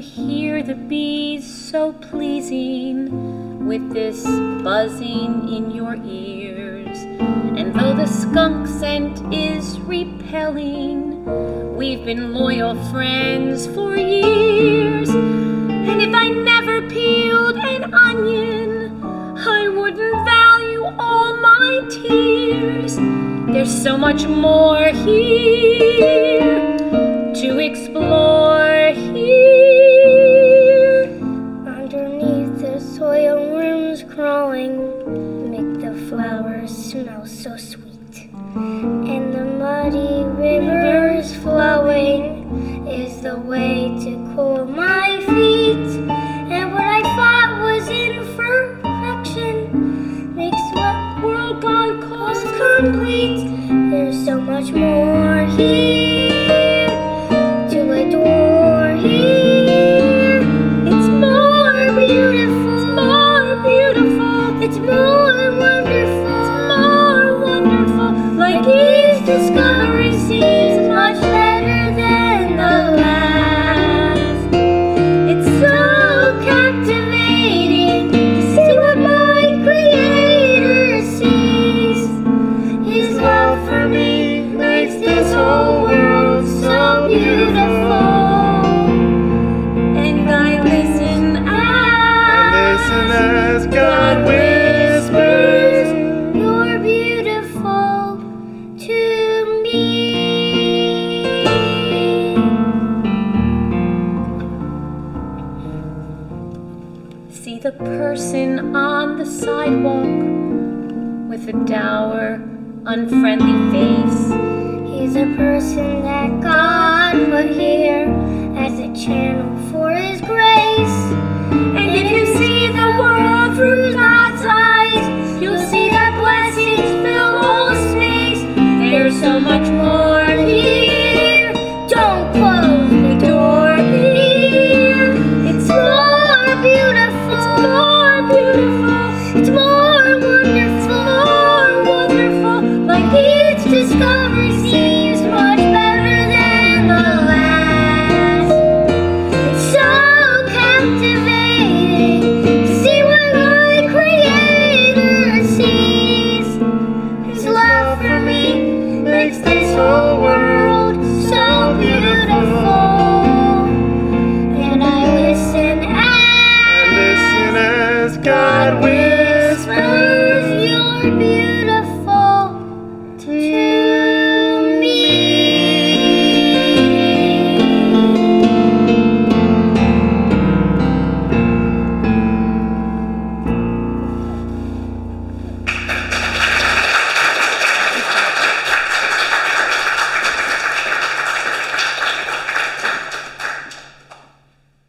hear the bees so pleasing with this buzzing in your ears? And though the skunk scent is repelling, we've been loyal friends for years. And if I never peeled an onion, I wouldn't value all my tears. There's so much more here to explore here. Underneath the soil, worms crawling make the flowers smell so sweet. And the muddy rivers flowing is the way to cool my feet. And what I thought was imperfection makes what world God calls complete. There's so much more here to adore here. It's more beautiful, it's more beautiful, it's more wonderful, it's more wonderful. Like each discovery seems much better than the last. It's so captivating to see what my Creator sees. His love for me makes this whole world so beautiful. And I listen as God whispers, "You're beautiful to me." See the person on the sidewalk with a dour, unfriendly face. He's a person that God put here as a channel for His grace.